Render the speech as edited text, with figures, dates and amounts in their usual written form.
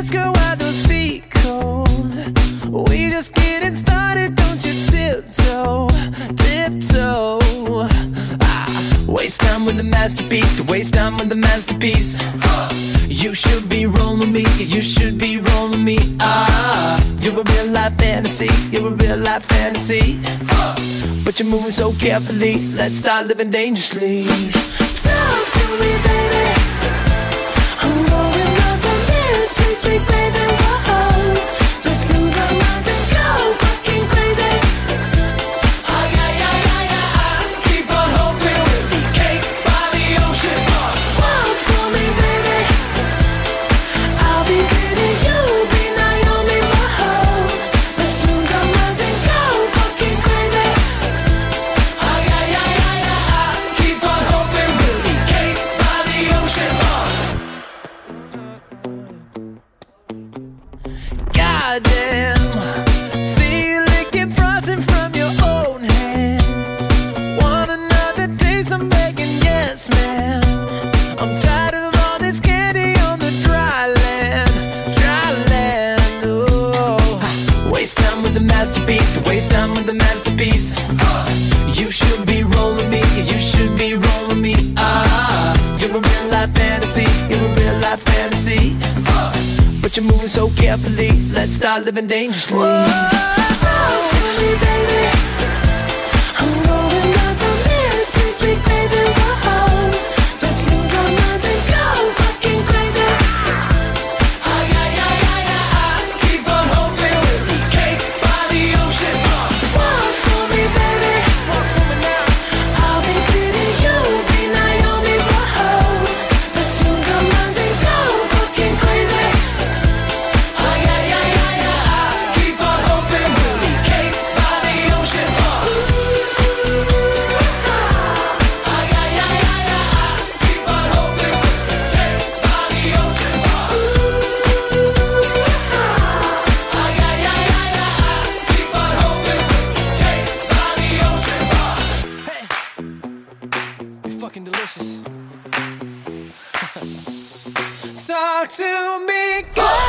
dance, girl, why those feet cold? We just getting started, don't you tiptoe, tiptoe. Waste time with the masterpiece, to waste time with the masterpiece. You should be rolling me, you should be rolling me. You're a real life fantasy, you're a real life fantasy. But you're moving so carefully, let's start living dangerously. Talk to me, baby. I'm going up on this sweet, sweet baby. Whoa, let's lose our minds and go fucking crazy. Keep on hoping we'll be cake by the ocean. Walk for me, baby. I'll be pretty, you'll be Naomi. Whoa, let's lose our minds and go fucking crazy. Keep on hoping we'll be cake by the ocean. Goddamn, see you licking frosting from your own hands. Want another taste? I'm begging, yes, man. I'm tired of all this candy on the dry land, dry land. Oh, waste time with the masterpiece, to waste time with the masterpiece. You should be rolling me, you should be rolling me. You're a real life fantasy, you're a real life fantasy. But you're moving so carefully, let's start living dangerously. Talk to me, baby. I'm going up on this sweet, sweet baby. Whoa, let's lose our minds and go fucking crazy. Keep on hoping we'll be cake by the ocean. Walk for me, baby. Walk for me now. I'll be pretty, you'll be Naomi. Whoa, let's lose our minds and go fucking crazy. Keep on hoping we'll be cake by the ocean. Keep on hoping we'll be cake by the ocean. Keep on hoping we'll be cake by the ocean. Hey, you're fucking delicious. Talk to me, girl.